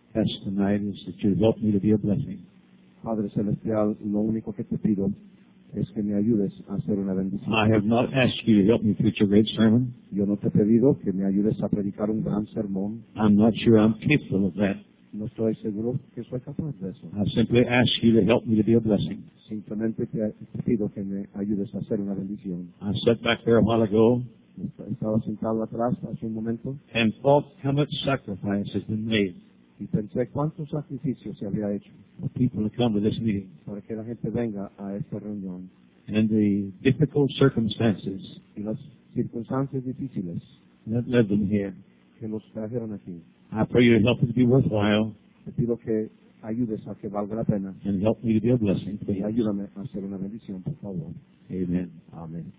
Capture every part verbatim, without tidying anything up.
ask tonight is that you help me to be a blessing. Padre Celestial, lo único que te pido es que me ayudes a hacer una bendición. I have not asked you to help me preach a great sermon. Yo no te he pedido que me ayudes a predicar un gran sermón. I'm not sure I'm capable of that. No estoy seguro que soy capaz de eso. I simply ask you to help me to be a blessing. Simplemente te, te pido que me ayudes a hacer una bendición. I sat back there a while ago Estaba sentado atrás hace un momento and thought how much sacrifice has been made y pensé cuántos sacrificios se había hecho for people to come to this meeting para que la gente venga a esta reunión and the difficult circumstances y las circunstancias difíciles that led them here. que los trajeron aquí. I pray you to help it to be worthwhile Te pido que ayudes a que valga la pena and help me to be a blessing, y please. ayúdame a hacer una bendición, por favor. Amen. Amén.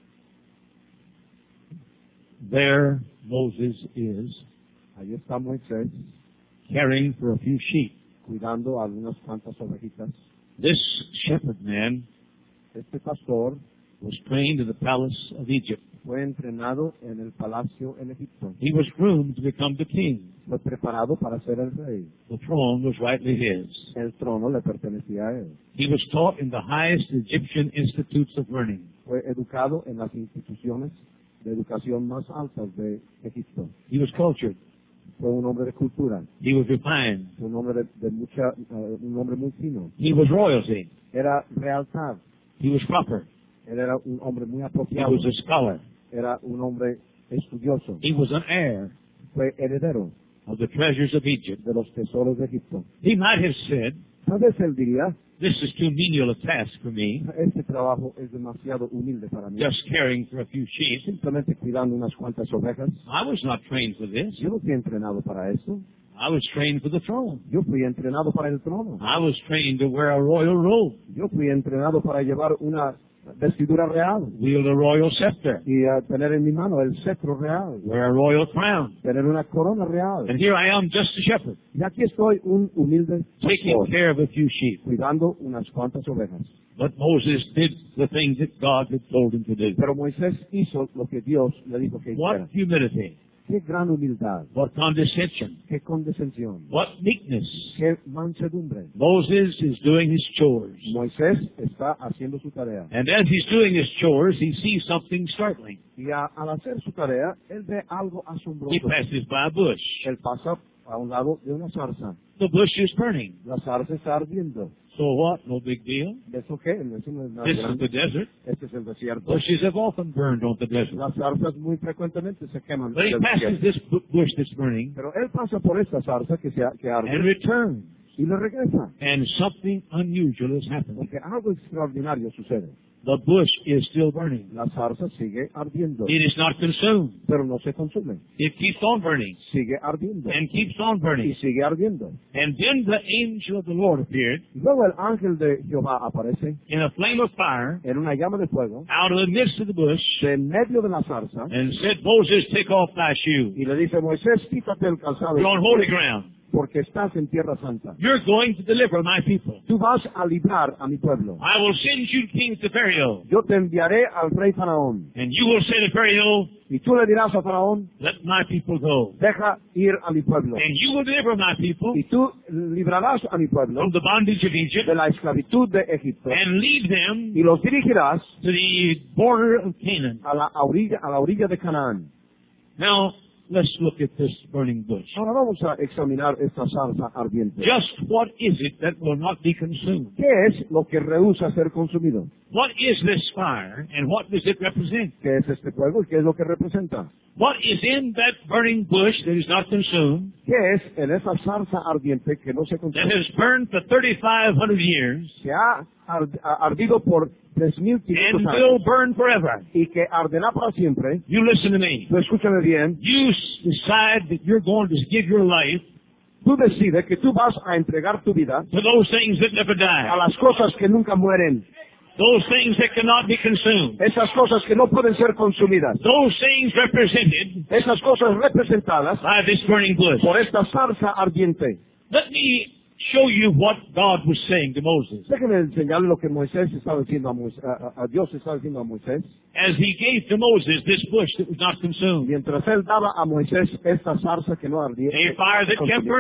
There Moses is, Ahí está Moisés caring for a few sheep. cuidando a algunas cuantas ovejitas. This shepherd man Este pastor was trained in the palace of Egypt. fue entrenado en el palacio en Egipto. He was groomed to become the king. Fue preparado para ser el rey. The throne was rightly his. El trono le pertenecía a él. He was taught in the highest Egyptian institutes of learning. Fue educado en las instituciones de educación más altas de Egipto. He was cultured. Fue un hombre de cultura. He was refined. Fue un hombre de, de mucha, uh, un hombre muy fino. He was royalty. Era realtad. He was proper. Él era un hombre muy He apropiado. was a scholar. Era un hombre estudioso. He was an heir Fue heredero of the treasures of Egypt. de los tesoros de Egipto. He might have said, Tal vez él diría, this is too menial a task for me, este trabajo es demasiado humilde para mí. just caring for a few sheep. Simplemente cuidando unas cuantas ovejas. I was not trained for this. Yo no fui entrenado para eso. I was trained for the throne. Yo fui entrenado para el trono. I was trained to wear a royal robe, Yo fui entrenado para llevar una vestidura real wield a royal scepter, y uh, tener en mi mano el cetro real, wear a royal crown. tener una corona real. And here I am, just a shepherd, Y aquí estoy, un humilde taking pastor, care of a few sheep. cuidando unas cuantas ovejas. But Moses did the things that God had told him to do. Pero Moisés hizo lo que Dios le dijo que hiciera. What humility, Qué gran humildad, what condescension, qué condescensión, what meekness. qué mansedumbre. Moses is doing his chores. Moisés está haciendo su tarea. And as he's doing his chores, he sees something startling. Y a- al hacer su tarea, él ve algo He asombroso. passes by a bush. Él pasa a un lado de una zarza. The bush is burning. La zarza está ardiendo. So what? No big deal. ¿Eso qué? Eso no es nada This is grande. the desert. Este es el desierto. Bushes have often burned on the desert. Las zarzas muy frecuentemente se queman. But he en el passes desierto. this bu- bush that's burning Pero él pasa por esta zarza que, se, que and arde returns. y le regresa. And something unusual has happened. Porque algo extraordinario sucede. The bush is still burning. La zarza sigue ardiendo, It is not consumed. pero no se consume. It keeps on burning Sigue ardiendo and keeps on y burning. sigue ardiendo. And then the angel of the Lord appeared Y luego el ángel de Jehová aparece in a flame of fire en una llama de fuego out of the midst of the bush de en medio de la zarza and said, Moses, take off thy shoe. y le dice, Moisés, quítate el calzado You're on holy ground. porque estás en tierra santa. You're going to deliver my people. Tú vas a librar a mi pueblo. I will send you kings to Pharaoh. Yo te enviaré al rey Faraón. And you will say to Pharaoh, Y tú le dirás a Faraón, let my people go. deja ir a mi pueblo. And you will deliver my people Y tú librarás a mi pueblo from the bondage of Egypt de la esclavitud de Egipto. and lead them Y los dirigirás to the border of Canaan. a la orilla, a la orilla de Canaán. Now, let's look at this burning bush. Ahora vamos a examinar esta zarza ardiente. Just what is it that will not be consumed? ¿Qué es lo que rehúsa ser consumido? What is this fire and what does it represent? ¿Qué es este fuego y qué es lo que representa? What is in that burning bush that is not consumed, ¿Qué es en esa zarza ardiente que no se that consume? has burned for thirty-five hundred years Que ha ard- ha ardido por tres mil and quinientos will años burn forever? y que arderá para siempre. You listen to me. Tú escúchame bien. You s- decide that you're going to give your life Tú decides que tú vas a entregar tu vida to those things that never a die, las cosas que nunca mueren. those things that cannot be consumed, Esas cosas que no pueden ser consumidas. those things represented Esas cosas representadas by this burning bush. por esta zarza ardiente. Let me show you what God was saying to Moses Déjenme enseñarle lo que Moisés estaba diciendo a, Moisés, a, a- a Dios estaba diciendo a Moisés. as he gave to Moses this bush that was not consumed, Mientras él daba a Moisés esta zarza que no ardía, a fire that kept burning.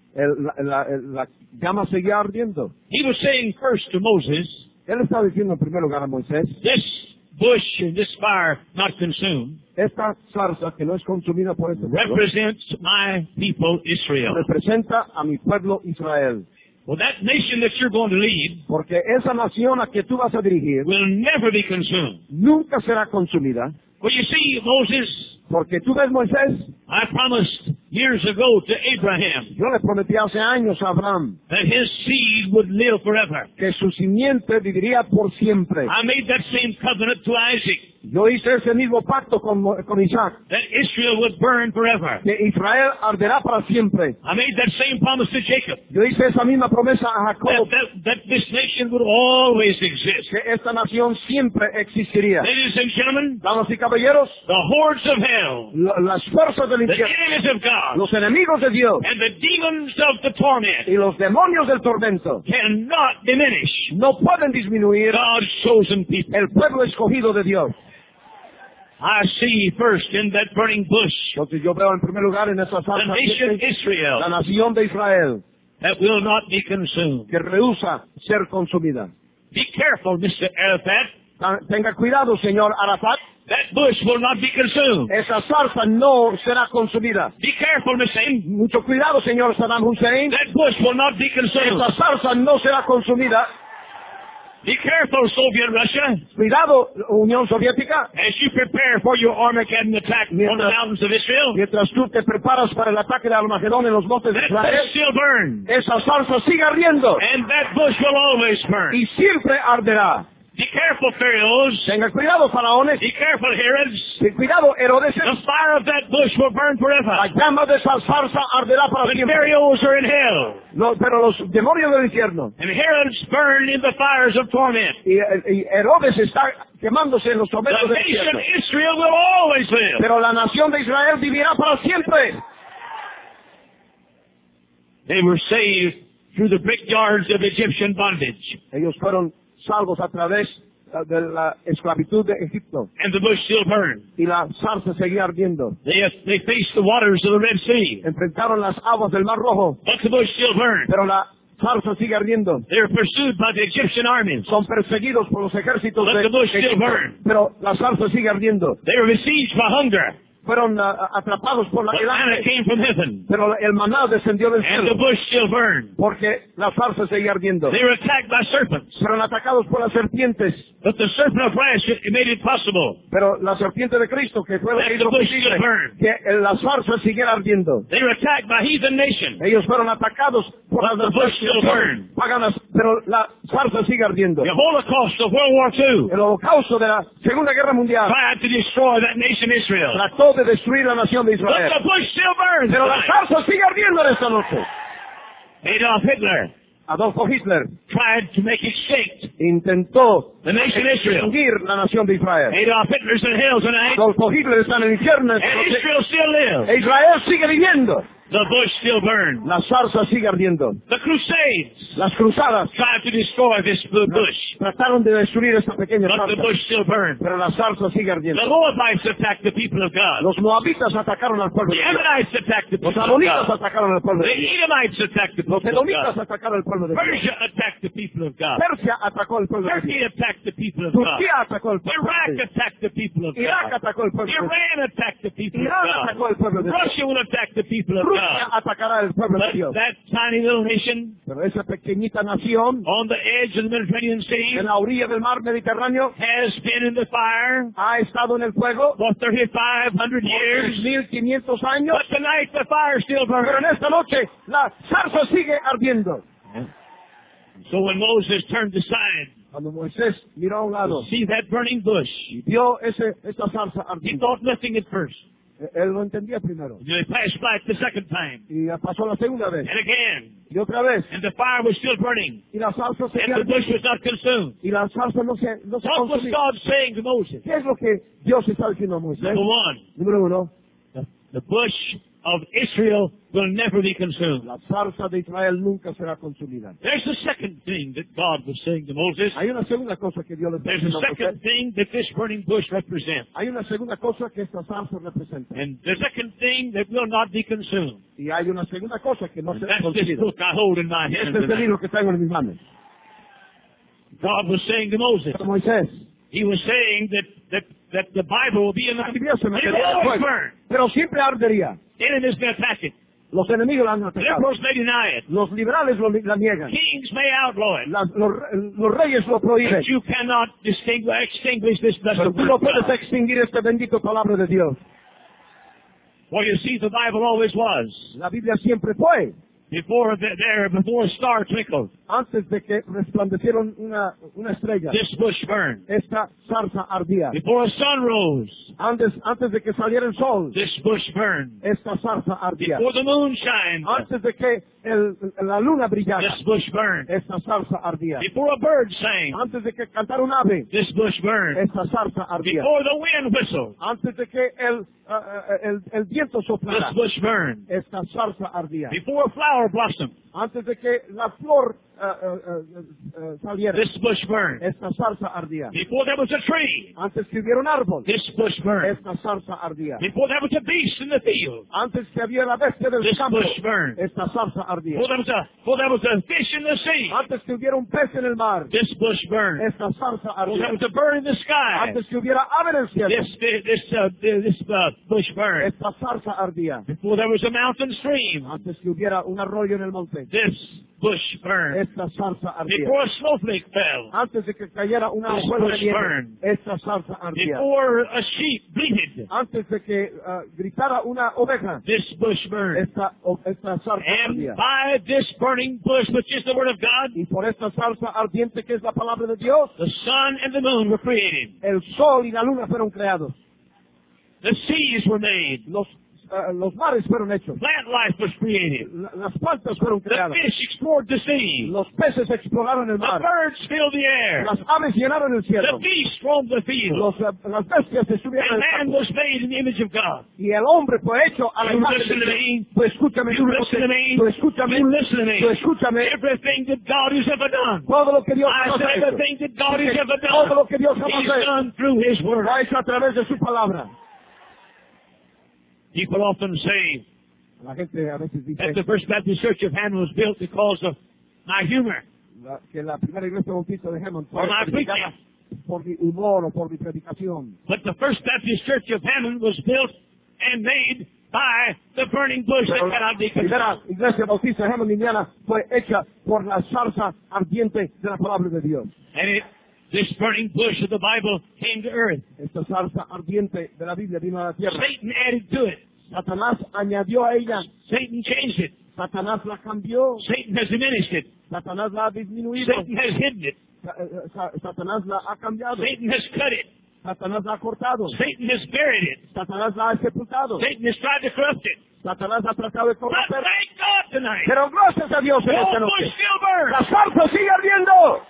el- la, la- el- la llama seguía ardiendo. He was saying first to Moses, Él estaba diciendo en primer lugar a Moisés, this bush and this fire not consumed esta zarza que no es consumida por este pueblo represents my people Israel. representa a mi pueblo Israel. Well, that nation that you're going to lead Porque esa nación a que tú vas a dirigir will never be consumed. nunca será consumida. Well, you see, Moses, Porque tú ves, Moisés, I promised years ago to Abraham yo le prometí hace años a Abraham that his seed would live forever. que su simiente viviría por siempre. I made that same covenant to Isaac, Yo hice ese mismo pacto con, con Isaac, that Israel would burn forever. que Israel arderá para siempre. I made that same promise to Jacob, Yo hice esa misma promesa a that, Jacob, that, that this nation would always exist. que esta nación siempre existiría. Ladies and gentlemen, Damas y caballeros, the hordes of hell, la- las fuerzas del the infierno, enemies of God, los enemigos de Dios and the demons of the torment y los demonios del tormento cannot diminish no pueden disminuir God's chosen people. el pueblo escogido de Dios. I see first in that burning bush Entonces yo veo en primer lugar en esa the salsa nation la Israel nación de Israel that will not be consumed. que rehúsa ser consumida. Be careful, Mister Arafat. Ta- Tenga cuidado, señor Arafat, That bush will not be consumed. esa zarza no será consumida. Be careful, Mister Hussein. Mucho cuidado, señor Saddam Hussein, That bush will not be consumed. esa zarza no será consumida. Be careful, Soviet Russia, Cuidado, Unión Soviética, as you prepare for your Armageddon attack on the Mientras- mountains of Israel. mientras tú te preparas para el ataque de Armagedón en los montes de That bush Israel, still burns, esa zarza sigue ardiendo and that bush will always burn. y siempre arderá. Be careful, Pharaohs. Tenga cuidado, faraones, Be careful, Herods. ten cuidado, Herodes, The fire of that bush will burn la forever. llama de esa zarza arderá para But siempre. Pharaohs are in hell, No, pero los demonios del infierno and Herods burn in the fires of torment. y, y Herodes está quemándose en los The tormentos del nation infierno. Israel will always live. Pero la nación de Israel vivirá para siempre. They were saved through the brickyards of Egyptian bondage, Ellos fueron salvos a través eh, de la esclavitud de Egipto and the bush still burned. y la zarza seguía ardiendo. They, they faced the waters of the Red Sea, Enfrentaron las aguas del Mar Rojo, but the bush still burned. pero la zarza sigue ardiendo. They were pursued by the Egyptian armies, Son perseguidos por los ejércitos but de the bush still Egipto, burned. pero la zarza sigue ardiendo. They were besieged by hunger, Fueron ah, atrapados por la but el manna hambre, came from heaven, pero el maná descendió del and the cielo bush still burned. porque la zarza sigue ardiendo. They were attacked by serpents, Fueron atacados por las serpientes, but the serpent of flesh made it possible pero la serpiente de Cristo que fue la que that the hizo bush posible still burned. que la zarza siguiera ardiendo. They were attacked by heathen nations, Ellos fueron atacados por but las the bush still burned. paganas, pero la zarza sigue ardiendo. The Holocaust of World War Two El holocausto de la Segunda Guerra Mundial tried to destroy that nation Israel, trató de destruir la nación de but Israel, the bush still burns. pero la tonight. zarza sigue ardiendo en esta noche. Adolf Hitler Adolfo Hitler tried to make extinct intentó the nation Israel. extinguir la nación de Israel. Adolf Hitler's in hell tonight, Adolfo Hitler está en el infierno esta and noche, Israel still lives. e Israel sigue viviendo. The bush still burns. La zarza sigue ardiendo. The Crusades Las cruzadas tried to destroy this bu- bush, trataron de destruir esta pequeña but the zarza, bush still burns. pero la zarza sigue The ardiendo. Moabites attacked the people of God. Los moabitas atacaron al pueblo The de Dios. Ammonites attacked the Los people of amonitas God. atacaron al pueblo The de Dios. Edomites attacked the Los people of edomitas God. atacaron al pueblo de Dios. Persia attacked the people of God. Persia atacó al pueblo de Turkey Dios. attacked the people of God. Turquía atacó al pueblo de Iraq Dios. attacked the people of Irak God. atacó al pueblo de Dios. Iran attacked the people of Irán atacó God. al pueblo de Dios. Russia will attack the people of Rusia God. atacará al pueblo de But Dios. that tiny little nation Pero esa pequeñita nación on the edge of the Mediterranean Sea en la orilla del mar Mediterráneo has been in the fire ha estado en el fuego for thirty-five hundred por years. tres mil quinientos años, But tonight the fire still pero burns. en esta noche la zarza sigue ardiendo. So when Moses turned aside Cuando Moisés miró a un lado to see that burning bush, y vio ese, esa zarza he ardiendo, thought nothing at first. él lo entendía primero. And they passed by it the second time, Y pasó la segunda vez, and again, y otra vez, and the fire was still burning, y la zarza seguía and the bush ardiendo, was not consumed. y la zarza no se, no se What was consumía. God saying to Moses? ¿Qué es lo que Dios está diciendo a Moisés? Number one, Número uno, the, the bush of Israel will never be consumed. La zarza de Israel nunca será consumida. There's a second thing that God was saying to Moses. Hay una segunda cosa que Dios le está There's a diciendo a second Moisés. thing that this burning bush represents. Hay una segunda cosa que esta zarza representa. And the second thing that will not be consumed. Y hay una segunda cosa que no And será that's this consumida. book I hold in my hand Este es el tonight. libro que tengo en mis manos. God was saying to Moses, Moisés, He was saying that, that, that the Bible will be in the la Biblia se it will metería en always fuego, burn. pero siempre ardería. Enemies may attack it. Los enemigos la han atacado. Liberals may deny it. Los liberales lo, la niegan. Kings may outlaw it. Las- los, los reyes lo prohíben. But you cannot distinguish, extinguish this blessed Pero tú word no of puedes God. extinguir esta bendita palabra de Dios. For you see, the Bible always was. La Biblia siempre fue. Before the, there, before a star twinkled, Antes de que resplandecieron una, una estrella, this bush burned. esta zarza ardía. Before a sun rose, Antes, antes de que saliera el sol, this bush burned. esta zarza ardía. Before the moon shined, Antes de que el- la luna brillara, this bush burned. esta zarza ardía. Before a bird sang, Antes de que cantara un ave, this bush burned. esta zarza ardía. Before the wind whistled, Antes de que el, ah, ah, el, el viento soplara, this bush burned. esta zarza ardía. Before a flower blossomed, Antes de que la flor ah, ah, ah, ah, saliera, this bush burned. esta zarza ardía. Before there was a tree, Antes que hubiera un árbol, this bush burned. esta zarza ardía. Before there was a beast in the field, Antes que había la bestia del this campo, bush burned. esta zarza ardía. Before there was a, before there was a fish in the sea, Antes que hubiera un pez en el mar, this bush burned. esta zarza Before there ardía. was a bird in the sky, Antes que hubiera ave en el cielo, this this uh, this uh, bush burned. esta zarza ardía. Before there was a mountain stream, Antes que hubiera un arroyo en el monte, this bush burned. esta zarza ardía. Before a snowflake fell, Antes de que cayera una This hojuela de bush nieve, burned. esta zarza ardía. before a sheep bleated, Antes de que ah, gritara una oveja, this bush burned. esta, o- esta zarza And ardía. by this burning bush, which is the word of God, Y por esta zarza ardiente que es la palabra de Dios, the sun and the moon were created. el sol y la luna fueron creados. The seas were made. Los, ah, los mares fueron hechos. Plant life was created. La- las plantas fueron The creadas. fish explored the sea. Los peces exploraron el The mar. birds filled the air. Las aves llenaron el The cielo. beasts roamed the field. Los, ah, las bestias estuvieron And en el man campo. was made in the image of God. Y el hombre fue hecho a la You imagen listen de to Dios. me. Tú escúchame, You tú listen to me. Tú escúchame. You listen to me. Tú escúchame. Everything that God has ever done. Todo lo que Dios I jamás said ha hecho. everything that God has ever Todo done. lo que Dios jamás He's ha hecho. done through His Word. Lo ha hecho a través de su palabra. People often say La gente a veces that dice the First Baptist Church of Hammond was built because of my humor. la- que la primera iglesia bautista de Hammond fue Or my edificada por mi humor o por mi predicación. But the First Baptist Church of Hammond was built and made by the burning bush that Pero la cannot be primera consumed. iglesia bautista de Hammond, Indiana, fue hecha por la zarza ardiente de la palabra de Dios. And it, this burning bush of the Bible came to earth. Esta zarza ardiente de la Biblia vino a la tierra. Satan added to it. Satanás añadió a ella. Satan changed it. Satanás la cambió. Satan has diminished it. Satanás la ha disminuido. Satan has hidden it. Sa- eh, sa- Satanás la ha cambiado. Satan has cut it. Satanás la ha cortado. Satan has buried it. Satanás la ha sepultado. Satan has tried to corrupt it. Satanás ha tratado de But corromper. thank God tonight. Pero gracias a Dios The en esta old bush noche. still burns. La zarza sigue ardiendo.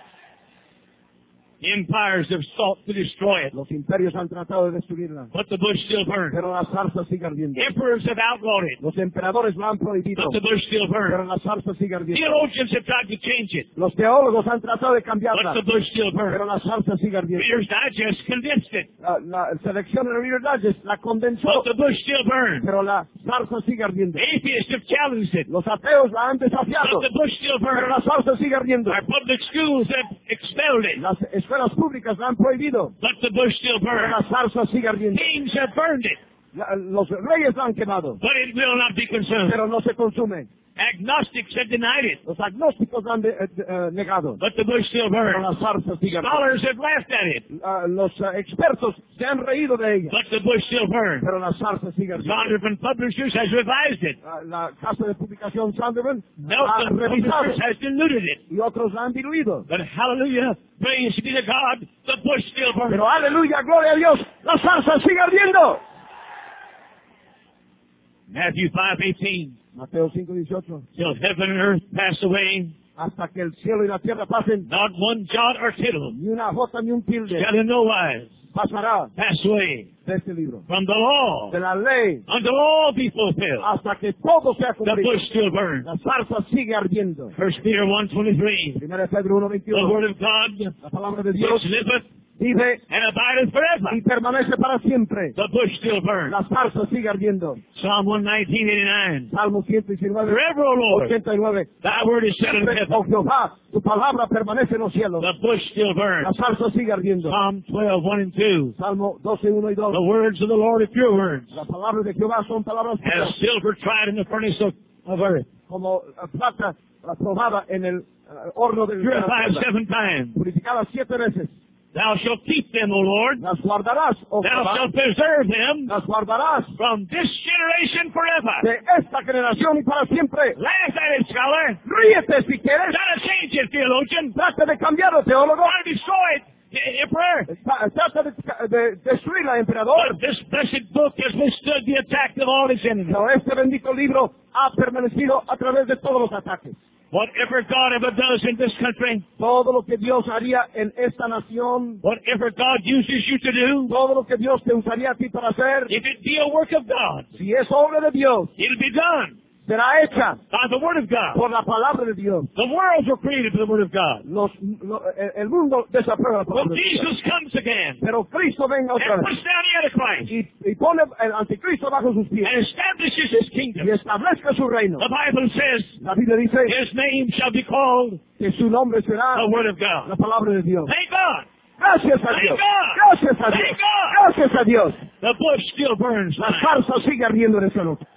Empires have sought to destroy it. Los imperios han tratado de destruirla. But the bush still burns. Pero la zarza sigue ardiendo. Emperors have outlawed it. Los emperadores lo han prohibido. But the bush still Pero burns. la zarza sigue ardiendo. Theologians have tried to change it. Los teólogos han tratado de But cambiarla. the bush still Pero burns. la zarza sigue ardiendo. Reader's Digest condensed it. La, la selección de Reader's Digest la condensó. But the bush still burns. Pero la zarza sigue ardiendo. Atheists have challenged it. Los ateos la han But desafiado. the bush still Pero burns. la zarza sigue ardiendo. Our public schools have expelled it. Las escuelas públicas la han prohibido. But the bush still Pero la burns. zarza sigue ardiendo. Kings have burned it. La- los reyes la han quemado. But it will not be consumed. Pero no se consume. Agnostics have denied it. Los agnósticos la han de- eh, eh, negado. But the bush still Pero burns. la zarza sigue ardiendo. Scholars have laughed at it. Ah, los eh, expertos se han reído de ella. But the bush still burns. Pero la zarza sigue ardiendo. Zondervan Publishers has revised it. Ah, la casa de publicación Sunderland la ha Nelson revisado Publishers has diluted it. y otros la han diluido. But hallelujah, praise be to God, the bush still burns. Pero aleluya, gloria a Dios, la zarza sigue ardiendo. Matthew five eighteen. Mateo cinco dieciocho. Till heaven and earth pass away, Hasta que el cielo y la tierra pasen, not one jot or tittle ni una jota ni un tilde shall in no wise pasará pass away. de este libro. From the law, De la ley until all be fulfilled. hasta que todo sea The cumplido. bush still burns. La zarza sigue ardiendo. First Peter one twenty-three. Primera de Pedro uno The veintiuno. word of God La palabra de which Dios liveth vive and abideth forever. y permanece para siempre. The bush still burns. La zarza sigue ardiendo. Psalm one nineteen eighty-nine. Salmo ciento diecinueve, Forever, O Lord, ochenta y nueve. thy word is set in Dice, oh heaven. Jehová, tu palabra permanece en los cielos. The bush still La burns. zarza sigue ardiendo. Psalm twelve one and two. Salmo doce, uno y dos. The words of the Lord are pure words, Las palabras de Jehová son palabras as puras, silver tried in the furnace of, of earth, como eh, plata eh, probada en el eh, horno de de la purified tierra, seven times. purificada siete veces. Thou shalt keep them, O Lord. Las guardarás, oh Thou Jehová, shalt preserve them las guardarás from this generation forever. de esta generación y para siempre. Laugh at it, scholar. Ríete si quieres, Try to change it, theologian. trata de cambiarlo, teólogo. Try to destroy it, e- emperor. Tra- Trata de, de destruirla, emperador. But this blessed book has withstood the attack of all its enemies. Pero este bendito libro ha permanecido a través de todos los ataques. Whatever God ever does in this country, Todo lo que Dios haría en esta nación, whatever God uses you to do, todo lo que Dios te usaría a ti para hacer, if it be a work of God, si es obra de Dios, it'll be done será hecha by the Word of God. por la palabra de Dios. The worlds were created by the Word of God. Los, lo- el el mundo desaprueba la Well, palabra de Dios. Jesus comes again Pero Cristo venga otra and vez puts down the Antichrist y, y pone el anticristo bajo sus pies and establishes His y kingdom. establezca su reino. The Bible says, La Biblia dice His name shall be called que su nombre será the Word of la God. palabra de Dios. Thank God. Gracias a Thank Dios. God. Gracias a Thank Dios. God. Gracias a Dios. The bush still burns. La zarza sigue ardiendo en esa noche.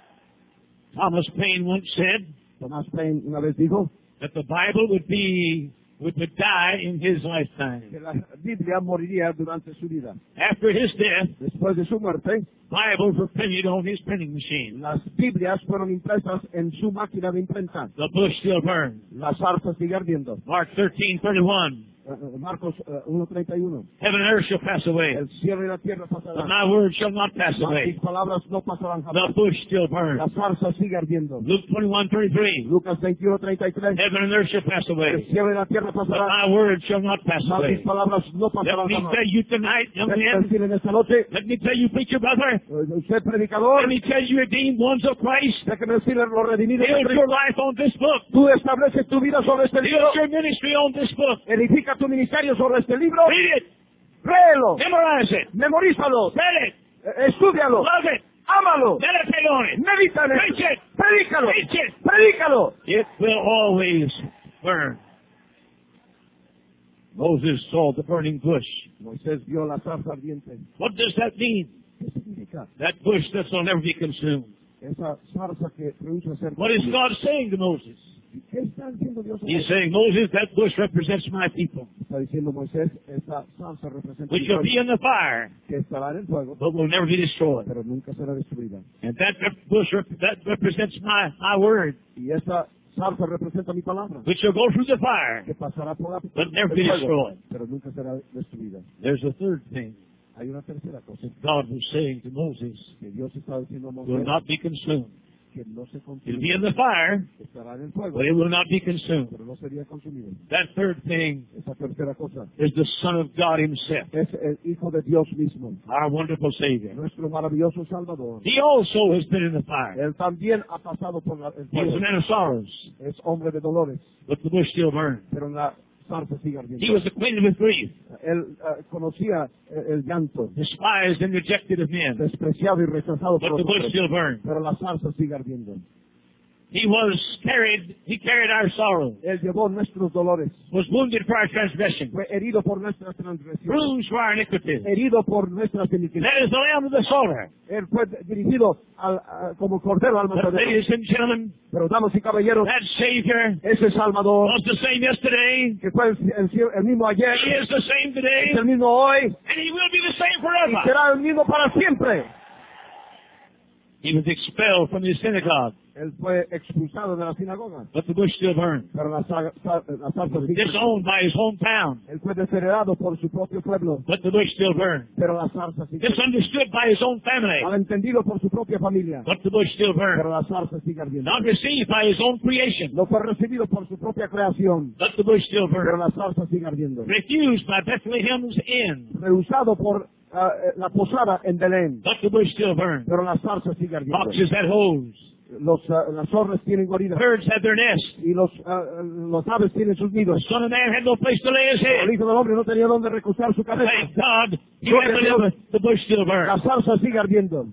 Thomas Paine once said Tomás Paine una vez dijo that the Bible would be would, would die in his lifetime. que la Biblia moriría durante su vida. After his death, Después de su muerte, Bibles were printed on his printing machine. las Biblias fueron impresas en su máquina de imprenta. The bush still burns. La zarza sigue ardiendo. Mark thirteen thirty-one. Eh, eh, Marcos eh, uno treinta y uno. Heaven and earth shall pass away, El cielo y la tierra but pasarán. my word shall not pass Mas away. mis palabras no pasarán The jamás. bush still burns. La zarza sigue ardiendo. Luke twenty-one thirty-three. Lucas veintiuno treinta y tres. Heaven and earth shall pass El away, cielo y la tierra but pasarán. my word shall not pass Mas mis away. palabras no Let pasarán me jamás. tell you tonight, young Déjeme men. decir en esta noche, Let me tell you, preacher brother. eh, usted predicador, Let me tell you, redeemed ones of Christ. déjeme decirle los redimidos de Build Cristo. your life on this book. Tú estableces tu vida sobre este libro. Build your ministry on this book. Edifica tu ministerio sobre este libro. Read it. Léelo. Memorize it. Memorízalo. Read it. eh, Estúdialo. Love it. Ámalo. Meditate on it. Medita en él. Preach it. Predícalo. Preach it. Predícalo. It will always burn. Moses saw the burning bush. Moisés vio la zarza ardiente. What does that mean? ¿Qué significa? That bush that will never be consumed. Esa zarza que produce ser. What is God saying to Moses? ¿Qué está diciendo Dios? a He's Moisés? saying, Moses, that bush represents my people, Está diciendo Moisés, esa zarza representa which mi will pueblo, be in the fire, que estará en el fuego, but will never be destroyed. pero nunca será destruida. And that rep- bush rep- that represents my, my word, Y esa zarza representa mi palabra, which will go through the fire, que pasará por la but never el be fuego, destroyed. pero nunca será destruida. There's a third thing Hay una tercera cosa God was saying to Moses, que Dios está diciendo a will Moisés, not be consumed. que no se It'll be consumirá, in the fire, estará en el fuego, but it will not be consumed. pero no sería consumido. That third thing Esa tercera cosa is the Son of God Himself, es el Hijo de Dios mismo, our wonderful Savior. nuestro maravilloso Salvador. He also has been in the fire. Él también ha pasado por la, el He was fuego. a man of sorrows, Es hombre de dolores, but the bush still burned. pero la zarza sigue ardiendo. He was acquainted with grief, Él eh, conocía el, el llanto, despised and rejected of men, despreciado y rechazado por but the los bush hombres, still burned. pero la zarza sigue ardiendo. He was carried, he carried our sorrow, Él llevó nuestros dolores, was wounded for our transgression, fue herido por nuestras transgresiones, bruised for our iniquities. herido por nuestras iniquidades. That is the Lamb of the slaughter. Él fue dirigido al, a- como cordero al But matadero. ladies and gentlemen, Pero damas y caballeros, that Savior ese Salvador, was the same yesterday, que fue el, el- el mismo ayer, He is the same today, es el mismo hoy, and He will be the same y forever. será el mismo para siempre. He was expelled from His synagogue, Él fue expulsado de la sinagoga, but the bush still burned. pero la, sa- sa- la zarza sigue. Disowned by his hometown, Él fue desheredado por su propio pueblo, but the bush still burned. pero la zarza sigue. Misunderstood by his own family, Malentendido por su propia familia, but the bush still burned. pero la zarza sigue ardiendo. Not received by his own creation, No fue recibido por su propia creación, but the bush still pero burned. la zarza sigue ardiendo. Refused by Bethlehem's inn, Rehusado por ah, la posada en Belén, but the bush still burned. pero la zarza sigue ardiendo. Foxes had holes. Los, ah, las zorras tienen guaridas Birds had their nests. y los, ah, los aves tienen sus The nidos. Son of Man had no place to lay his El head. Hijo del Hombre no tenía dónde recostar su cabeza. Thank God he had to live with the bush still La burned. zarza sigue ardiendo.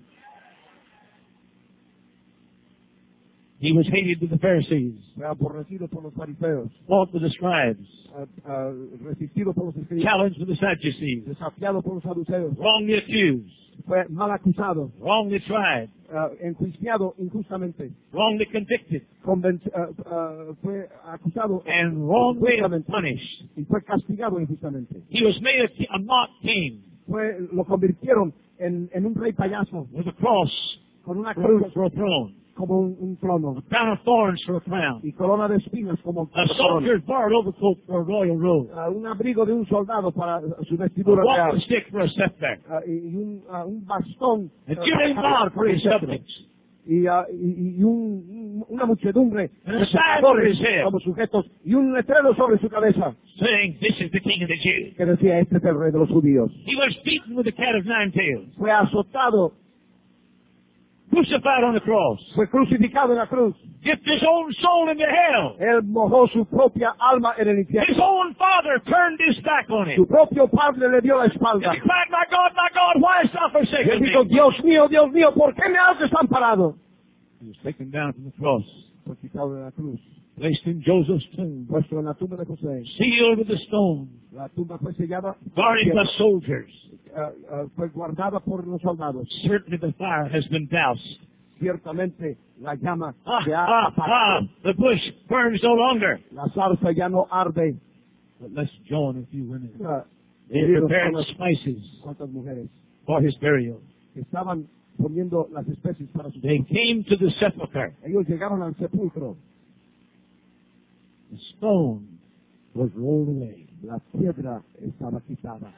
He was hated by the Pharisees, Fue aborrecido por los fariseos, fought with the scribes, ah, ah, resistido por los escribas, challenged with the Sadducees, desafiado por los saduceos, wrongly accused, fue mal acusado, wrongly tried, ah, enjuiciado injustamente, wrongly convicted, convenc- ah, ah, fue acusado and wrongly injustamente punished. y fue castigado injustamente. He was made a, ki- a mock king Fue, lo convirtieron en, en un rey payaso with a cross con una for, cruz for a throne, como un, un trono a crown of thorns for a crown, y corona de espinas como a corona. soldier's borrowed overcoat for a royal robe, Ah, un abrigo de un soldado para su a vestidura walking real stick for a scepter, ah, y un, ah, un bastón and ah, giving God for his subjects. y, ah, y, y un, una muchedumbre And a de sign pecadores over his head. como sujetos y un letrero sobre su cabeza Saying, "This is the King of the Jews." que decía este es el rey de los judíos. He was beaten with the cat of nine tails, Fue azotado, crucified on the cross, fue crucificado en la cruz. dipped his own soul into hell. Él mojó su propia alma en el His infierno. own father turned his back on Su him. propio padre le dio la And espalda. he cried, "My God, my God, why hast thou Y forsaken él me?" dijo, Dios mío, Dios mío, ¿por qué me has desamparado? He was taken down from the cross, Fue quitado de la cruz, placed in Joseph's tomb, puesto en la tumba de José. sealed with a stone, La tumba fue sellada, guarded by soldiers. ah, ah, fue guardada por los soldados. Certainly the fire has been doused. Ciertamente la llama Ah, se ha ah, ah, apagado. the bush burns no longer. La zarza ya no arde. But let's join a few women. Ah, They queridos, prepared unas the spices cuantas mujeres for his burial. que estaban poniendo las especies para su They came to the sepulchre. Ellos llegaron al sepulcro. The stone was rolled away. La piedra estaba quitada.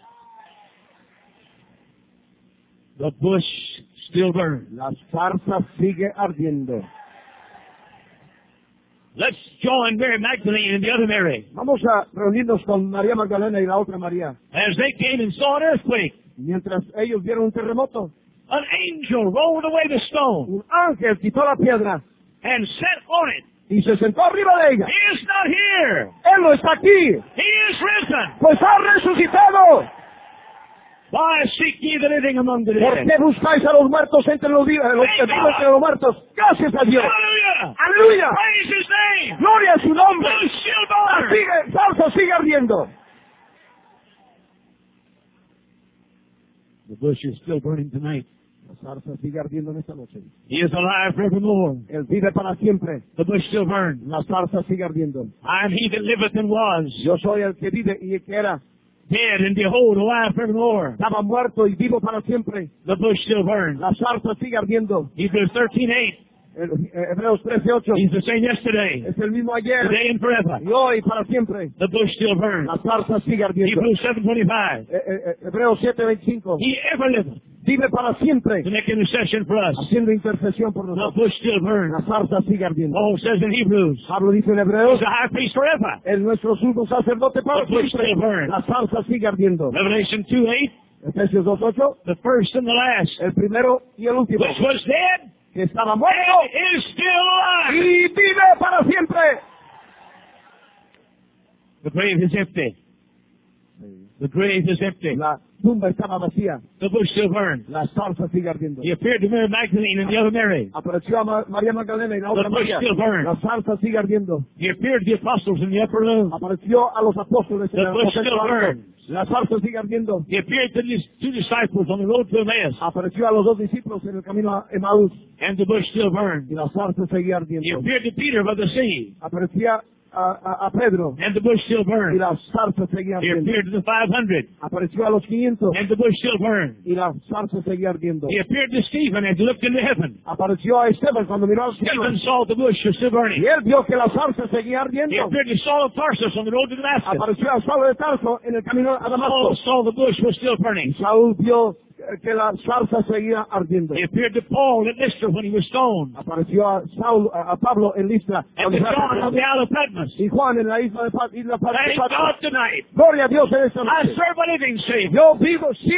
The bush still burned. La zarza sigue ardiendo. Let's join Mary Magdalene and the other Mary Vamos a reunirnos con María Magdalena y la otra María. as they came and saw an earthquake. Mientras ellos vieron un terremoto, An angel rolled away the stone un ángel quitó la piedra and sat on it. y se sentó arriba de ella. He is not here. Él no está aquí, He is risen. pues ha resucitado. Why seek ye the living among the ¿Por dead? qué buscáis a los muertos entre los vivos, los que viven entre los muertos? Gracias a Dios. Hallelujah. Aleluya. Praise his name. Gloria a su nombre. Bush still La burned. sigue, zarza sigue ardiendo. The bush is still burning tonight. La zarza sigue ardiendo en esta noche. He is alive forevermore. Él vive para siempre. The bush still burns. La zarza sigue ardiendo. I am he that liveth and was, Yo soy el que vive y el que era. dead, and behold, alive forevermore. Estaba muerto y vivo para siempre. The bush still burns. La zarza sigue ardiendo. Hebrews thirteen eight. El- eh, Hebreos trece ocho. He's the same yesterday, Es el mismo ayer today, and forever. y hoy para siempre. The bush still burns. La zarza sigue ardiendo. Hebrews seven twenty-five. Eh, eh, eh, Hebreos siete veinticinco. He ever liveth Vive para siempre, to make intercession for us. haciendo intercesión por The nosotros. bush still burns. La zarza sigue ardiendo. Paul says in Hebrews, Pablo dice en he's Hebreos, a high priest forever. es nuestro sumo sacerdote para The bush siempre. still burns. La zarza sigue ardiendo. Revelation two eight. Efesios dos ocho, The first and the last, el primero y el último, which was dead, que estaba muerto and is still alive. y vive para siempre. The grave is empty. The grave is empty. La tumba estaba vacía, The bush still burns. la zarza sigue ardiendo. He appeared to Mary Magdalene and the other Mary. Apareció a Ma- María Magdalena y la otra The bush María. still burns. La zarza sigue ardiendo. He appeared to the apostles in the upper room. Apareció a los apóstoles en The el bush aposento still alto. burns. La zarza sigue ardiendo. He appeared to these two disciples on the road to Emmaus. Apareció a los dos discípulos en el camino a Emaús And the bush still burns. y la zarza seguía He ardiendo. appeared to Peter by the sea. Aparecía a, a, a Pedro And the bush still y burns. la zarza seguía He ardiendo. appeared to the five hundred. Apareció a los quinientos And the bush still burns. y la zarza seguía ardiendo. He appeared to Stephen as he looked into heaven. Apareció a Esteban cuando miró al cielo Stephen saw the bush was still burning. y él vio que la zarza seguía He ardiendo. appeared to Saul of Tarsus on the road to Damascus. Apareció a Saulo de Tarso en el camino a Saul Damasco. saw the bush was still burning. Saúl vio eh, que la zarza seguía ardiendo. He appeared to Paul at Lystra when he was stoned. Apareció a, Saúl, a a Pablo en Listra And to cuando John on the fue- Isle of Patmos. y Juan en la isla de Pat- isla Pat- Thank Patmos. God tonight. Gloria a Dios en esta I noche. serve a living Savior. Yo vivo, sirvo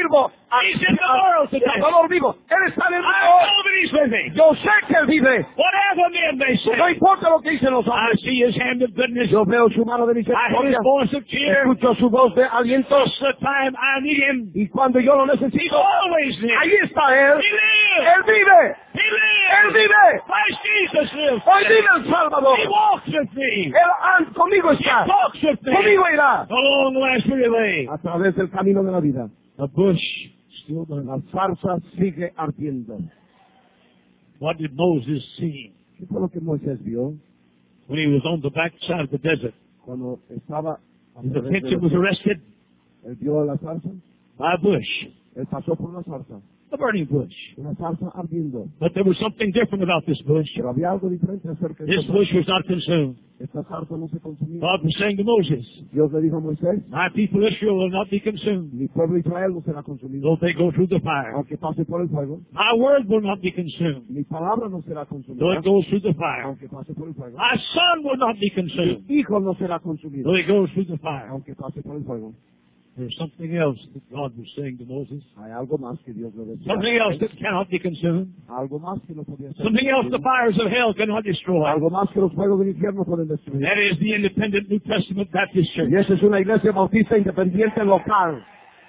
He's in the world today. Salvador vivo. Él está en el I mundo. know that he's living. Yo sé que Él vive. Whatever men may say. No importa lo que dicen los I hombres. see his hand of goodness. Yo veo su mano de I hear misericordia. his voice of cheer. Escucho su voz de aliento. Just the time I need him. Y cuando yo lo He's necesito, always there. ahí está Él. He lives. Él vive. He Él lives. vive. Christ Jesus lives. Hoy vive el Salvador. He walks with me. Él ah, conmigo He está. talks with me. Conmigo irá. Along the last weary way. A través del camino de la vida. The bush still burns. La zarza sigue ardiendo. What did Moses see ¿Qué fue lo que Moisés vio when he was on the backside of the desert? cuando estaba a His través de attention los- was arrested Él vio la zarza. by a bush, Él pasó por una zarza. a burning bush. Una zarza ardiendo. But there was something different about this bush. Pero había algo diferente acerca de This esta bush zarza. was not consumed. Esta zarza no se consumía. God was saying to Moses, Dios le dijo a Moisés, my people Israel will not be consumed, mi pueblo Israel no será consumido. though they go through the fire. Aunque pase por el fuego. My word will not be consumed, Mi palabra no será though consumida. it goes through the fire. Aunque pase por el fuego. My son will not be Mi consumed, hijo no será consumido. though he goes through the fire. Aunque pase por el fuego. There's something else that God was saying to Moses. Hay algo más que Dios le decía. Something else that cannot be consumed. Algo más que no podía ser. Something else the fires of hell cannot destroy. Algo más que los fuegos del infierno pueden destruir. That is the independent New Testament Baptist Church. Y esa es una iglesia bautista independiente local.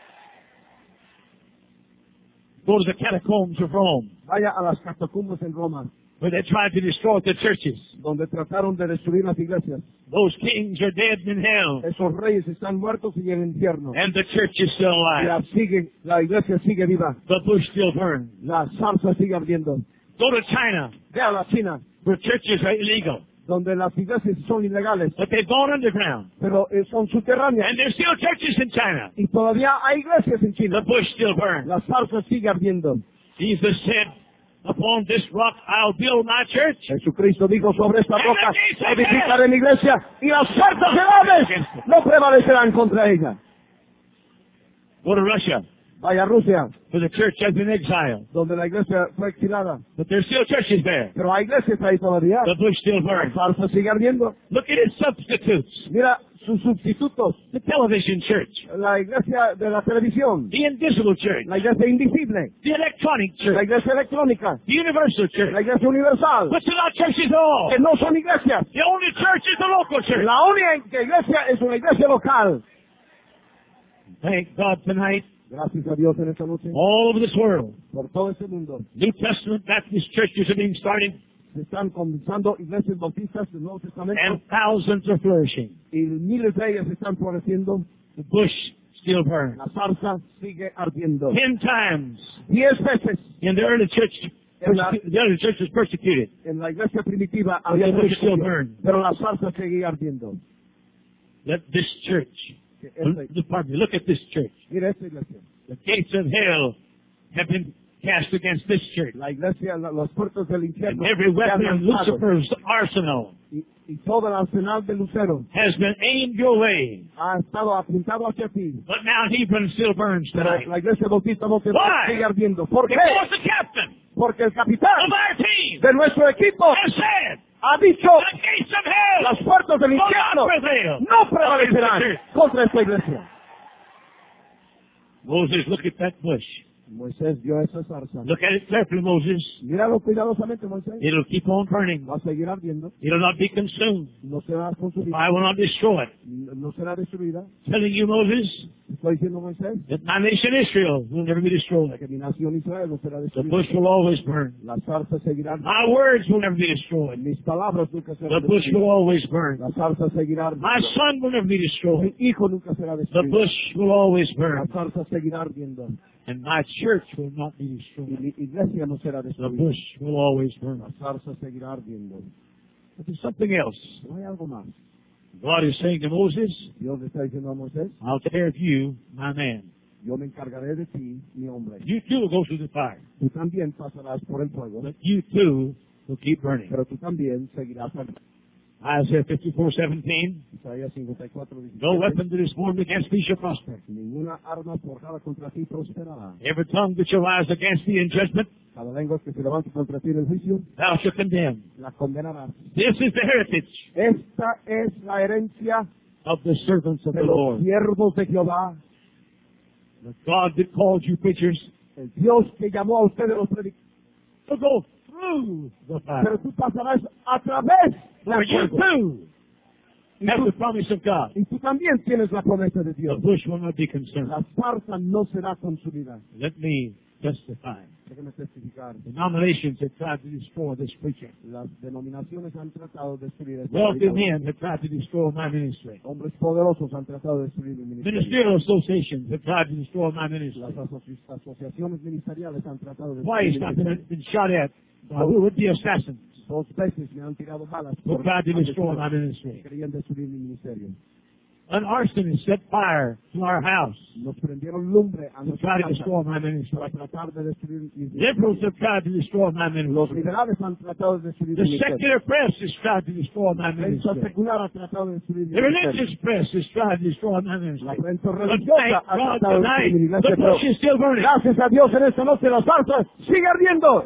Go to the catacombs of Rome, Vaya a las catacumbas en Roma, where they tried to destroy the churches. donde trataron de destruir las iglesias. Those kings are dead in hell, Esos reyes están muertos y en el infierno. and the church is still Y alive. la, sigue, la iglesia sigue viva. The bush still burns. La zarza sigue ardiendo. Go to China, Ve a la China, where churches are illegal, donde las iglesias son ilegales, but they've gone underground. pero eh, son subterráneas. And there's still churches in China. Y todavía hay iglesias en The China. bush still burns. La zarza sigue ardiendo. Jesus said, upon this rock I'll build my church. Jesucristo dijo, sobre esta roca edificaré mi iglesia y las puertas del Hades no prevalecerán contra ella. Go to Russia, Vaya a Rusia, where the church has been exiled, donde la iglesia fue exilada. but there's still churches there. Pero hay iglesias ahí todavía. The bush still La burns. zarza sigue ardiendo. Look at its substitutes. Mira sus sustitutos. The television church, La iglesia de la televisión. the invisible church, La iglesia invisible. the electronic La church, iglesia electrónica. the universal church, La iglesia universal. which are not churches at all. Que no son iglesias. The only church is the local church. La única iglesia es una iglesia local. Thank God tonight, Gracias a Dios en esta noche. all over this world, Por todo este mundo. New Testament Baptist churches are being started, Se están comenzando iglesias bautistas del Nuevo Testamento. and thousands are flourishing. Y miles de ellas están floreciendo. The bush still burns. La zarza sigue ardiendo. Ten times Diez veces in the early church, En la- the early church was persecuted. en la iglesia primitiva But había the bush still persecución, burned. pero la zarza seguía ardiendo. Let this church, Que esta- pardon me, look at this church. Mira esta iglesia. The gates of hell have been cast against this church. La iglesia, la- las puertas del And infierno every se han weapon in lanzado. Lucifer's arsenal y, y todo el arsenal de Lucero has been aimed your way. ha estado apuntado hacia ti. But Mount Hebron still burns Pero tonight. la iglesia bautista Monte Why? sigue ardiendo. ¿Por qué? Because the captain Porque el of capitán our team de nuestro equipo has said, ha dicho the gates of hell las puertas del will infierno not prevail. no prevalecerán contra esta iglesia. Moses, look at that bush. Moisés vio esa zarza. Look at it carefully, Moses. Míralo cuidadosamente, Moisés. It'll keep on burning. Va a seguir ardiendo. It'll not be consumed. No será consumida. I will not destroy it. No será destruida. Telling you, Moses, Estoy diciendo, Moisés, that my nation Israel will never be destroyed. que mi nación Israel no será The destruida. bush will always burn. La zarza seguirá. My words will never be destroyed. Mis palabras nunca The serán bush will destruidas. always burn. La zarza seguirá. My son will never be Mi destroyed. hijo nunca será The destruido. bush will always La burn. zarza seguirá ardiendo. And my church will not be Y destroyed. mi iglesia no será The destruida. bush will always burn. La zarza seguirá ardiendo. But there's something else. No hay algo más. God is saying to Moses, Dios le está diciendo a Moisés, I'll take care of you, my man. yo me encargaré de ti, mi hombre. You too will go through the fire. Tú también pasarás por el fuego, But you too will keep burning. pero tú también seguirás ardiendo. Isaiah fifty-four seventeen. Isaías cincuenta y cuatro, No diecisiete. weapon that is formed against thee shall prosper. Ninguna arma forjada contra ti prosperará. Every tongue that shall rise against thee in judgment, Cada lengua que se levante contra ti en el juicio, thou shalt condemn. la condenarás. This is the heritage Esta es la herencia of the servants of de the los Lord. siervos de Jehová. The God that called you preachers El Dios que llamó a ustedes los predicadores. to go through the fire. Pero tú pasarás a través For del you fuego. too have the promise of God. Y tú también tienes la promesa de The Dios. bush will not be consumed. La zarza no será consumida. Let me testify. Déjeme testificar. Denominations have tried to destroy this preacher. Las denominaciones han tratado de destruir este Wealthy predicador. men have tried to destroy my ministry. Hombres poderosos han tratado de destruir mi ministerio. Ministerial associations have tried to destroy my ministry. Las asoci- asociaciones ministeriales han tratado de Twice destruir mi I've been, ministerio. been shot at by would-be assassins Dos veces me han tirado balas who por tried to destroy my asesinos ministry. que querían destruir mi ministerio. An arsonist set fire to our house Nos prendieron lumbre a to nuestra try to casa destroy my ministry. para tratar de destruir mi Liberals ministerio. have tried to destroy my Los ministry. liberales han tratado de destruir The mi ministerio. secular press has tried to destroy my La prensa ministry. secular ha tratado de destruir mi The ministerio. religious press has tried to destroy my La ministry. prensa But religiosa thank ha God tratado de tonight, destruir mi the iglesia, pero bush is still burning. gracias a Dios en esta noche la zarza sigue ardiendo.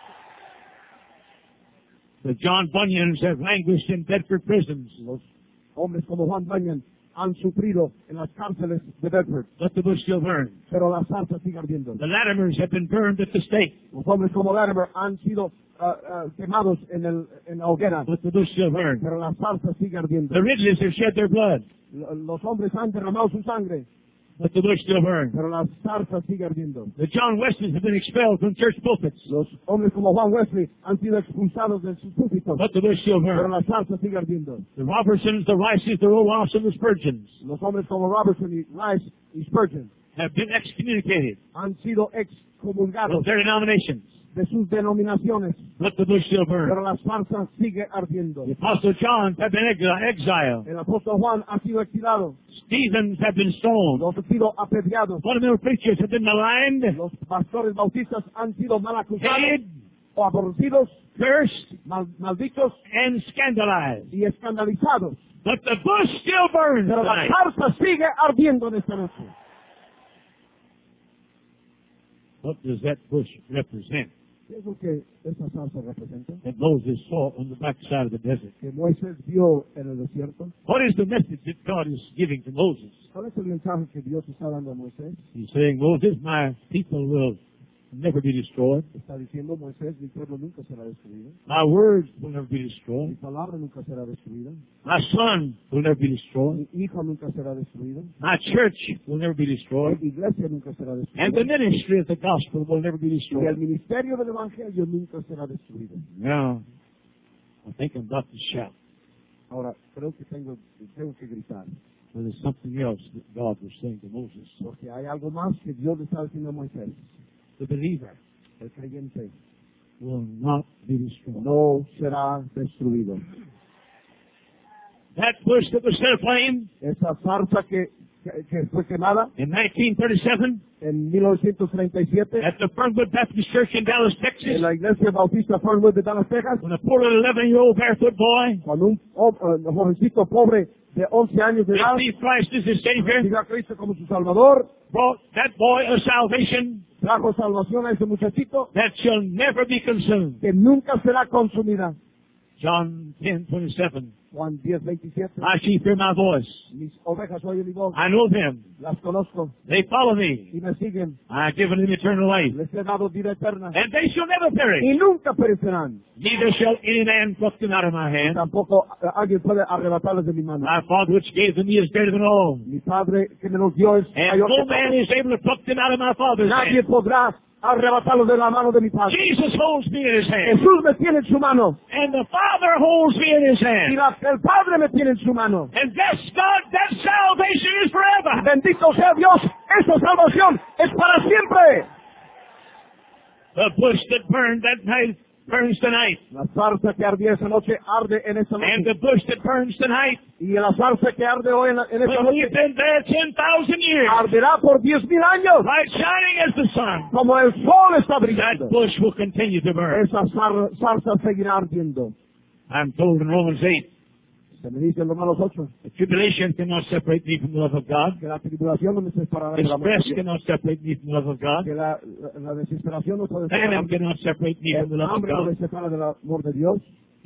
The John Bunyans have languished in Bedford prisons, Los hombres como Juan Bunyan han sufrido en las cárceles de Bedford, but the bush still burns. pero la zarza sigue ardiendo. The Latimers have been burned at the stake, Los hombres como Latimer han sido ah, ah, quemados en, el, en la hoguera, but the bush still burns. pero la zarza sigue ardiendo. The Ridleys have shed their blood, L- Los hombres han derramado su sangre, but the bush still burns. pero la zarza sigue ardiendo. The John Wesleys have been expelled from church pulpits, Los hombres como Juan Wesley han sido expulsados de sus púlpitos, but the bush still pero burns. la zarza sigue ardiendo. The Robertsons, the Rices, the Roloffs, and the Spurgeons Los hombres como Robertson y Rice y Spurgeon have been excommunicated han sido excomulgados from their denominations, de sus denominaciones, but the bush still burns. pero la zarza sigue ardiendo. The Apostle John have been exi- exiled. El apóstol Juan ha sido exilado, Stephens have been stoned. los han sido apedreados, Fundamental preachers have been maligned, los pastores bautistas han sido mal acusados hated, o aborrecidos, cursed, mal- malditos and scandalized. y escandalizados. But the bush still burns Pero la tonight. zarza sigue ardiendo en esta noche. What does that bush represent ¿Qué es lo que esta zarza representa? that Moses saw on the backside of the desert? Que Moisés vio en el desierto. What is the message that God is giving to Moses? ¿Cuál es el mensaje que Dios está dando a Moisés? He's saying, Moses, my people will never be destroyed. Está diciendo Moisés, mi pueblo nunca será destruido. My words will never be Mi destroyed. palabra nunca será destruida. My son will never be destroyed. Mi hijo nunca será destruido. My church will never be Mi destroyed. iglesia nunca será And the destruida. ministry of the gospel will never be Y el destroyed. ministerio del evangelio nunca será destruido. Now, I think I'm about to shout. Ahora, creo que tengo, tengo que gritar. But there's something else that God was saying to Moses. Porque hay algo más que Dios le está diciendo a Moisés. The believer El creyente will not be destroyed. no será destruido. That bush that was set aflame Esa zarza que, que, que fue quemada in nineteen thirty-seven en mil novecientos treinta y siete at the Fernwood Baptist Church in Dallas, Texas, en la iglesia bautista Fernwood de Dallas, Texas, when a poor little eleven-year-old barefoot boy cuando un ho- eh, jovencito pobre de once años de edad received Christ as his Savior, recibió a Cristo como su Salvador, brought that boy a salvation trajo salvación a ese muchachito that shall never be consumed. que nunca será consumida. John ten twenty-seven. Juan diez veintisiete. My sheep hear my voice. Mis ovejas oyen mi voz, I know them. las conozco They follow me. y me siguen. I have given them eternal life. Les he dado vida eterna And they shall never perish. y nunca perecerán. Neither shall any man pluck them out of my hand. Tampoco eh, alguien puede arrebatarlas de mi mano. My Father which gave them me is greater than all. Mi Padre que me los dio es And mayor no que man todo. is able to pluck them out of my Father's Nadie hand. podrá arrebatarlos de la mano de mi Padre. Jesus holds me in his hand. Jesús me tiene en su mano And the Father holds me in his y hand. la- el Padre me tiene en su mano. And that's God, that salvation is forever. Bendito sea Dios, esta salvación es para siempre. The bush that burned that night burns tonight. La zarza que ardía esa noche arde en esta And noche. the bush that burns tonight Y la zarza que arde hoy en, la- en esta will noche have been there ten thousand years. arderá por diez mil años. Light shining as the sun. Como el sol está That brillando. bush will continue to burn. Esa zar- zarza seguirá ardiendo. I'm told in Romans eight, Se me dice en Romanos ocho the tribulation cannot separate me from the love of God. que la tribulación no me separará de la amor de Distress Dios. cannot separate me from the love of God. Que la, la, la desesperación no puede Famine separar. cannot separate me from the El love of hambre no me God. separa del amor de Dios.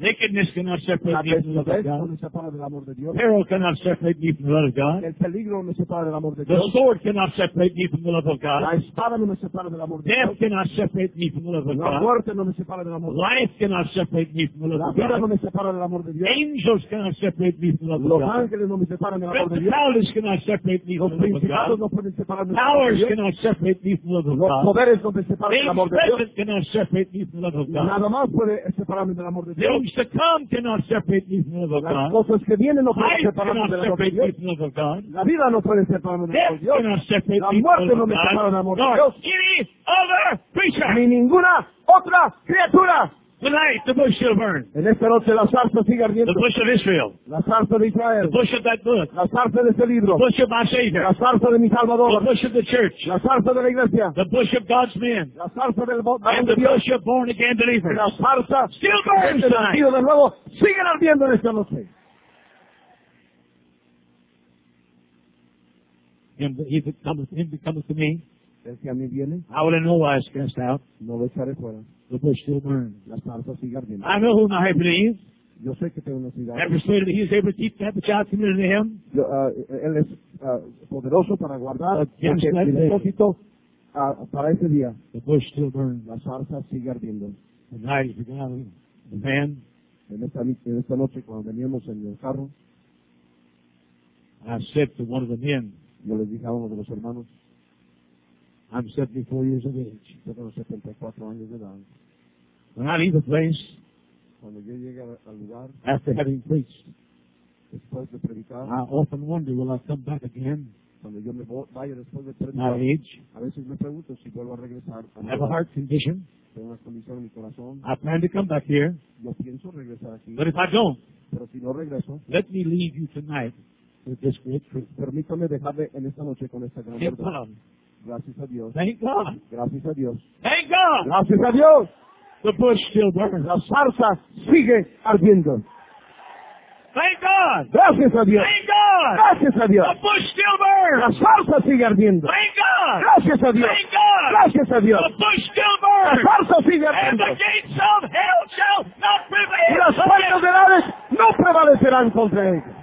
Nakedness cannot La separate me from the love of desnudez no God. me separa del amor de Dios. Peril cannot separate me from the love of God. El peligro no me separa del amor de The Dios. sword cannot separate me from the love of La God. espada no me separa del amor de Death Dios. cannot separate me from the love of La God. muerte no me separa del amor de Dios. Life cannot separate me from the La love of vida no God. me separa del amor de Dios. Angels cannot separate me from the love of Los God. ángeles no me separan del amor de Dios. Principalities cannot separate me Los from the love of principados God. no pueden separarme del amor de Powers Dios. cannot separate me from the love of Los God. poderes no me separan del Things amor de Dios. present cannot separate me from the love of God. Nada más puede separarme del amor de Dios. Things to come cannot separate me from the love of Las God. cosas que vienen no pueden Life separarme cannot del amor de separate me Dios. from the love of God. La vida no puede separarme del amor Death de Dios. cannot separate La me from muerte the no love me of separa del God. amor de Nor Dios. any other creature. Ni ninguna otra criatura. Tonight the bush shall burn. En esta noche la zarza sigue The ardiendo. bush of Israel. La zarza de The Israel. bush of that book. La zarza de este libro. The bush of my Savior. La zarza de mi The Salvador. bush of the church. La zarza de la iglesia. The bush of God's men. La zarza del varón And de the Dios. bush of born again believers. La zarza Still burns del tonight. nacido de nuevo siguen ardiendo en esta noche. Him that he that cometh, him that cometh to me, El que a mí viene, I will in no wise cast out. no lo echaré fuera. The bush still burns. La zarza sigue ardiendo. I know whom I believe. Yo sé que tengo necesidad. I'm persuaded that he is able to keep that which I have committed to him. Yo, ah, él es ah, poderoso para guardar Against porque that mi day. depósito ah, para ese día. The bush still burns. La zarza sigue ardiendo. The night is begun. The man, En esta, ni- en esta noche, cuando veníamos en el carro, I said to one of the men, yo les dije a uno de los hermanos, I'm seventy-four years of age. yo tengo setenta y cuatro años de edad. When I leave a place, Cuando yo llegue al al lugar, after having preached, después de predicar, I often wonder, will I come back again? cuando yo me vo- vaya después de My predicar, age. a veces me pregunto si vuelvo a regresar. a I mi have a hogar. heart condition. Tengo una condición en mi corazón. I plan to come back here. Yo pienso regresar aquí, But if I don't, pero si no regreso, let me leave you tonight with this great truth. permítame dejarle en esta noche con esta gran Thank verdad. God. Gracias a Dios. Thank God. Gracias a Dios. Thank God. Gracias a Dios. The bush still burns. La zarza sigue ardiendo. Thank God. Gracias a Dios. Thank God. Gracias a Dios. The bush still La burns. zarza sigue ardiendo. Thank God. Gracias a Dios. Thank God. Gracias a Dios. The bush still La burns. zarza sigue And ardiendo. the gates of hell shall not Y las puertas prevail. del Hades no prevalecerán contra ella.